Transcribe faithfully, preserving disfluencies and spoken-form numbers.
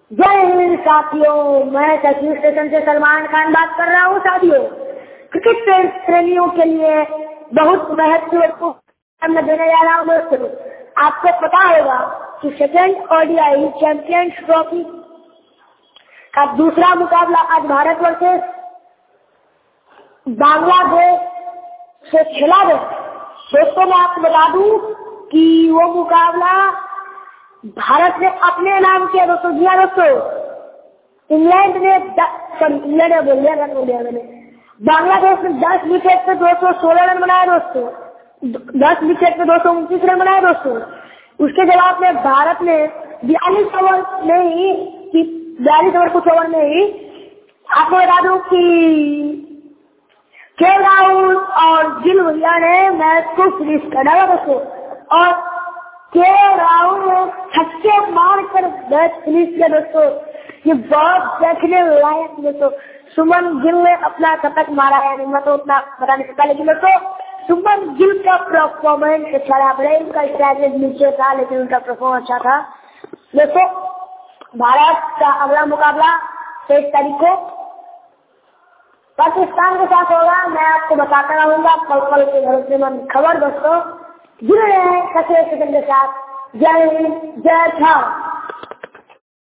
जय हिंद साथियों, मैं कश्मीर स्टेशन से सलमान खान बात कर रहा हूँ। साथियों, क्रिकेट प्रेमियों के लिए बहुत महत्वपूर्ण मैं देने जा रहा हूँ। दोस्तों, आपको पता होगा कि सेकेंड ओडीआई चैंपियंस ट्रॉफी का दूसरा मुकाबला आज भारत वर्सेस बांग्लादेश से खेला गया। दोस्तों, मैं आपको बता दूं कि वो मुकाबला भारत ने अपने नाम किया। दोस्तों जी हाँ दोस्तों, इंग्लैंड ने सॉरी इंग्लैंड ने बोल दिया रन हो गया मैंने बांग्लादेश ने दस विकेट पे दो सौ सोलह रन बनाए। दोस्तों, दस विकेट पे दो सौ उनतीस रन बनाए। दोस्तों, उसके जवाब में भारत ने बयालीस ओवर में ही बयालीस ओवर कुछ ओवर में ही आपको बता दूं कि के राहुल और गिल भैया ने मैच को फिनिश कर डाला। दोस्तों, और के राहुल ने छक्के मार कर मैच फिनिश किया। दोस्तों, ये बहुत देखने लायक। दोस्तों, सुमन गिल ने अपना शतक मारा है, मैं तो उतना बता नहीं सकता, लेकिन दोस्तों सुमन गिल का परफॉर्मेंस अच्छा रहा। भले उनका स्ट्राइक नीचे था, लेकिन उनका परफॉर्मेंस अच्छा था। दोस्तों, भारत का अगला मुकाबला तेईस तारीख को पाकिस्तान के साथ होगा। मैं आपको बताता रहूंगा पल पल के भरोसेमंद खबर। दोस्तों, जुड़े रहे कश्मीर स्टेशन के साथ। जय हिंद, जय भारत।